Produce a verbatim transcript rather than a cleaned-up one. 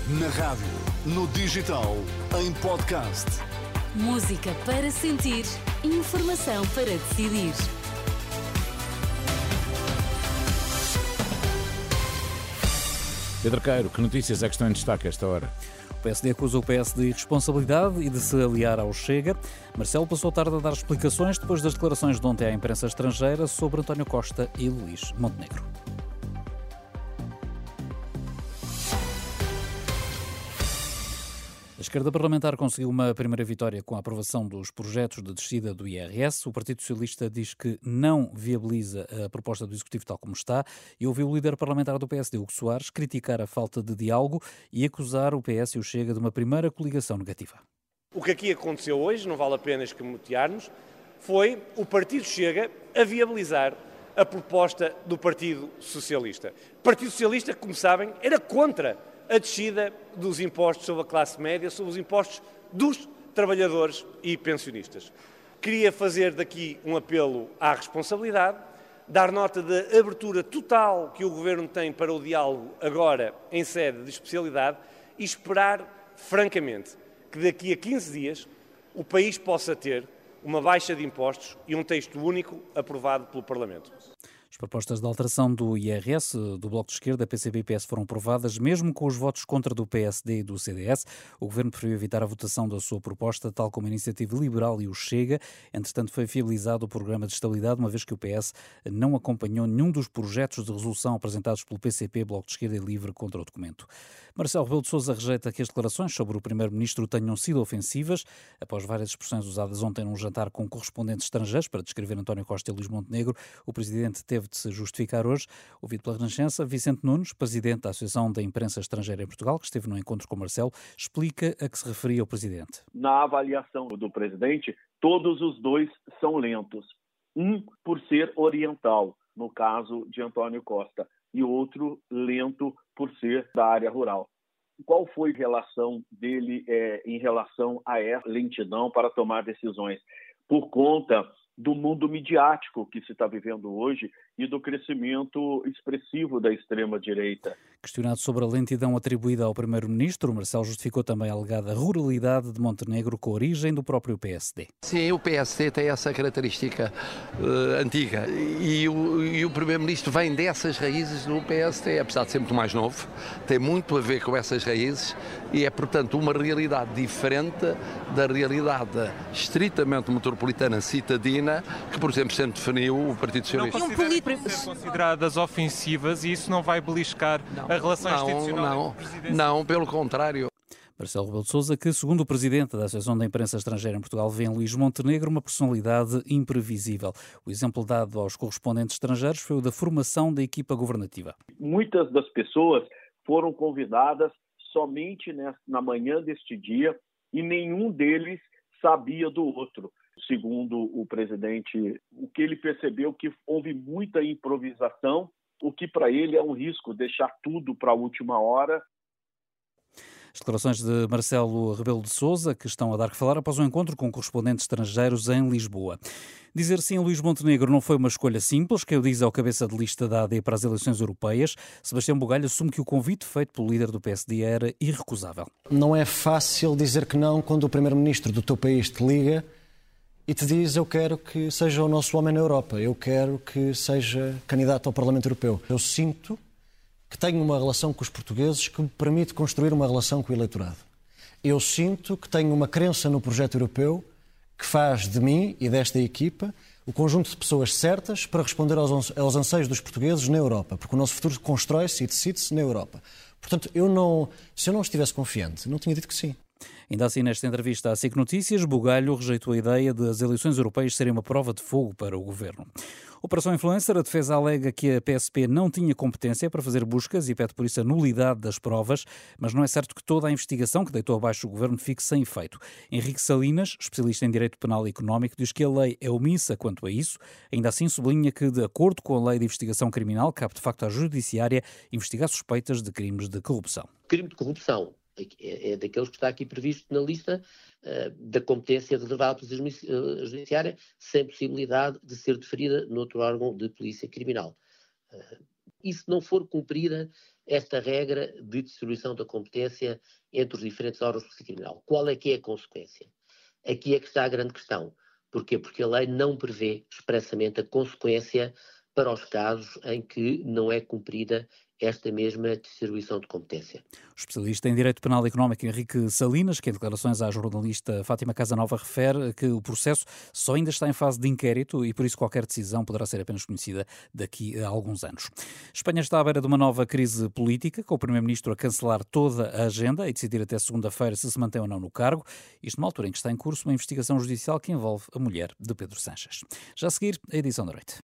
Na rádio, no digital, em podcast. Música para sentir, informação para decidir. Pedro Cairo, que notícias é que estão em destaque a esta hora? O P S D acusa o P S de irresponsabilidade e de se aliar ao Chega. Marcelo passou a tarde a dar explicações depois das declarações de ontem à imprensa estrangeira sobre António Costa e Luís Montenegro. A esquerda parlamentar conseguiu uma primeira vitória com a aprovação dos projetos de descida do I R S. O Partido Socialista diz que não viabiliza a proposta do Executivo tal como está e ouviu o líder parlamentar do P S D, Hugo Soares, criticar a falta de diálogo e acusar o P S e o Chega de uma primeira coligação negativa. O que aqui aconteceu hoje, não vale a pena escamotear-nos, foi o Partido Chega a viabilizar a proposta do Partido Socialista. O Partido Socialista, como sabem, era contra a descida dos impostos sobre a classe média, sobre os impostos dos trabalhadores e pensionistas. Queria fazer daqui um apelo à responsabilidade, dar nota da abertura total que o Governo tem para o diálogo agora em sede de especialidade e esperar, francamente, que daqui a quinze dias o país possa ter uma baixa de impostos e um texto único aprovado pelo Parlamento. As propostas de alteração do I R S, do Bloco de Esquerda, P C P e P S foram aprovadas, mesmo com os votos contra do P S D e do C D S. O Governo preferiu evitar a votação da sua proposta, tal como a Iniciativa Liberal e o Chega. Entretanto, foi viabilizado o Programa de Estabilidade, uma vez que o P S não acompanhou nenhum dos projetos de resolução apresentados pelo P C P, Bloco de Esquerda e Livre contra o documento. Marcelo Rebelo de Sousa rejeita que as declarações sobre o Primeiro-Ministro tenham sido ofensivas, após várias expressões usadas ontem num jantar com correspondentes estrangeiros para descrever António Costa e Luís Montenegro. O Presidente teve de se justificar hoje. Ouvido pela Renascença, Vicente Nunes, Presidente da Associação da Imprensa Estrangeira em Portugal, que esteve no encontro com Marcelo, explica a que se referia o Presidente. Na avaliação do Presidente, todos os dois são lentos. Um por ser oriental, no caso de António Costa, e outro lento por ser da área rural. Qual foi a relação dele é, em relação a essa lentidão para tomar decisões? Por conta do mundo midiático que se está vivendo hoje e do crescimento expressivo da extrema-direita. Questionado sobre a lentidão atribuída ao Primeiro-Ministro, Marcelo justificou também a alegada ruralidade de Montenegro com a origem do próprio P S D. Sim, o P S D tem essa característica uh, antiga e o, e o Primeiro-Ministro vem dessas raízes do P S D, apesar de ser muito mais novo, tem muito a ver com essas raízes e é, portanto, uma realidade diferente da realidade estritamente metropolitana citadina que, por exemplo, sempre definiu o Partido Socialista. Não considera que podem ser consideradas ofensivas e isso não vai beliscar não, a relação não, institucional não, entre o Presidente? Não, pelo contrário. Marcelo Rebelo de Sousa, que, segundo o Presidente da Associação da Imprensa Estrangeira em Portugal, vê em Luís Montenegro uma personalidade imprevisível. O exemplo dado aos correspondentes estrangeiros foi o da formação da equipa governativa. Muitas das pessoas foram convidadas somente na manhã deste dia e nenhum deles sabia do outro. Segundo o presidente, o que ele percebeu que houve muita improvisação, o que para ele é um risco, deixar tudo para a última hora. As declarações de Marcelo Rebelo de Sousa, que estão a dar que falar após um encontro com correspondentes estrangeiros em Lisboa. Dizer sim a Luís Montenegro não foi uma escolha simples, quem o diz é o cabeça de lista da A D para as eleições europeias. Sebastião Bugalho assume que o convite feito pelo líder do P S D era irrecusável. Não é fácil dizer que não quando o primeiro-ministro do teu país te liga e te diz: eu quero que seja o nosso homem na Europa, eu quero que seja candidato ao Parlamento Europeu. Eu sinto que tenho uma relação com os portugueses que me permite construir uma relação com o eleitorado. Eu sinto que tenho uma crença no projeto europeu que faz de mim e desta equipa o conjunto de pessoas certas para responder aos, aos anseios dos portugueses na Europa, porque o nosso futuro constrói-se e decide-se na Europa. Portanto, eu não, se eu não estivesse confiante, não tinha dito que sim. Ainda assim, nesta entrevista à S I C Notícias, Bugalho rejeitou a ideia de as eleições europeias serem uma prova de fogo para o governo. Operação Influencer, a defesa alega que a P S P não tinha competência para fazer buscas e pede por isso a nulidade das provas, mas não é certo que toda a investigação que deitou abaixo o governo fique sem efeito. Henrique Salinas, especialista em Direito Penal e Económico, diz que a lei é omissa quanto a isso. Ainda assim, sublinha que, de acordo com a lei de investigação criminal, cabe de facto à Judiciária investigar suspeitas de crimes de corrupção. Crime de corrupção é daqueles que está aqui previsto na lista uh, da competência reservada pela Judiciária, sem possibilidade de ser deferida noutro órgão de polícia criminal. Uh, e se não for cumprida esta regra de distribuição da competência entre os diferentes órgãos de polícia criminal. Qual é que é a consequência? Aqui é que está a grande questão. Porquê? Porque a lei não prevê expressamente a consequência para os casos em que não é cumprida esta mesma distribuição de competência. O especialista em Direito Penal e Económico Henrique Salinas, que em declarações à jornalista Fátima Casanova refere que o processo só ainda está em fase de inquérito e por isso qualquer decisão poderá ser apenas conhecida daqui a alguns anos. Espanha está à beira de uma nova crise política, com o primeiro-ministro a cancelar toda a agenda e decidir até segunda-feira se se mantém ou não no cargo, isto numa altura em que está em curso uma investigação judicial que envolve a mulher de Pedro Sánchez. Já a seguir, a edição da noite.